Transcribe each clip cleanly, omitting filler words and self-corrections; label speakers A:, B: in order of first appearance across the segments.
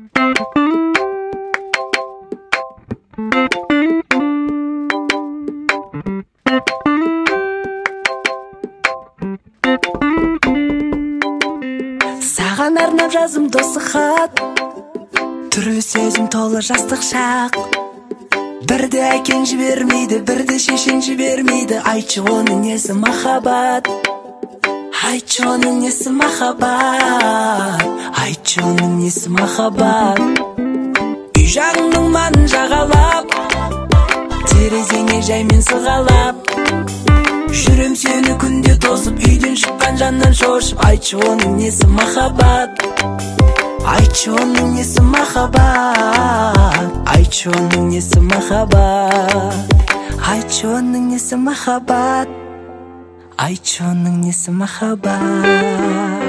A: Саған арнап жазым досы хат, түрлі сезім толы жастық шақ. Бірде әкең жібермейді, бірде шешең жібермейді. Айтшы оның несі махаббат, айтшы оның несі махаббат, айтшы оның несі махаббат. Үй жағыңның маңын жағалап, терезеңе жаймен сығалап, жүрем сені күнде тосып, үйден шыққан жаннан шошып. Айтшы оның несі махаббат, айтшы оның несі махаббат, айтшы оның несі махаббат, айтшы оның несі махаббат, айтшы оның несі махаббат.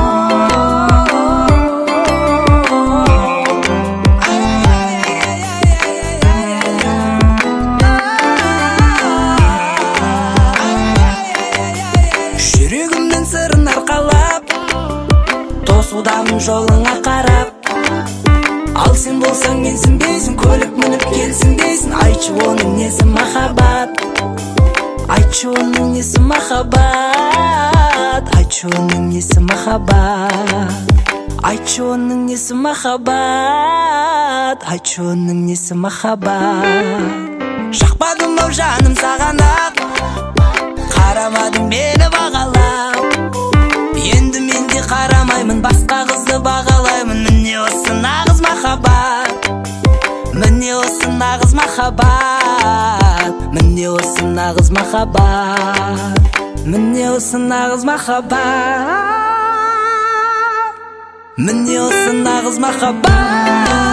A: Жүрегімнің сырын арқалап, тосудамын жолыңа қарап. Ал сен болсаң менсің бейсің, көлік мініп келсің дейсің. Айтшы оның несі махаббат, айтшы оның несі махаббат, айтшы оның несі махаббат, айтшы оның несі махаббат, айтшы оның несі махаббат. Жақпадым ау жаным саған ақ, қарамадың мені бағалап. Енді мен де қарамаймын, басқа қызды бағалаймын. Міне осы нағыз махаббат, міне осы нағыз махаббат, міне осы нағыз махаббат, міне осы нағыз махаббат, міне осы нағыз махаббат.